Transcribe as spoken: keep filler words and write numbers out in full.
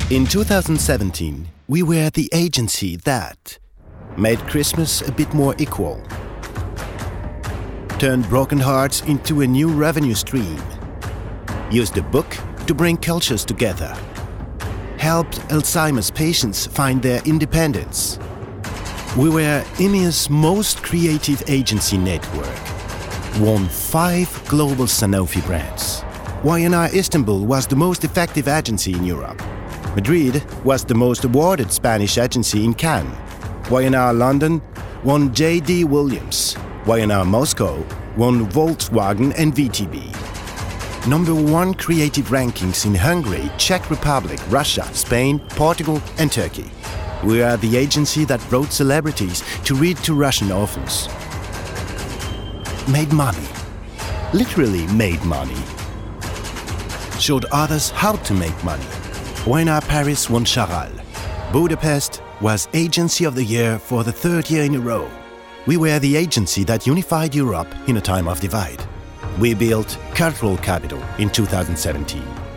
In two thousand seventeen, we were the agency that made Christmas a bit more equal, turned broken hearts into a new revenue stream, used a book to bring cultures together, helped Alzheimer's patients find their independence. We were E M E A's most creative agency network, won five global Sanofi brands. Y N R Istanbul was the most effective agency in Europe. Madrid was the most awarded Spanish agency in Cannes. Y N R London won J D Williams. Y N R Moscow won Volkswagen and V T B. Number one creative rankings in Hungary, Czech Republic, Russia, Spain, Portugal and Turkey. We are the agency that brought celebrities to read to Russian orphans. Made money. Literally made money. Showed others how to make money. Y N R Paris won Charal. Budapest was Agency of the Year for the third year in a row. We were the agency that unified Europe in a time of divide. We built cultural capital in two thousand seventeen.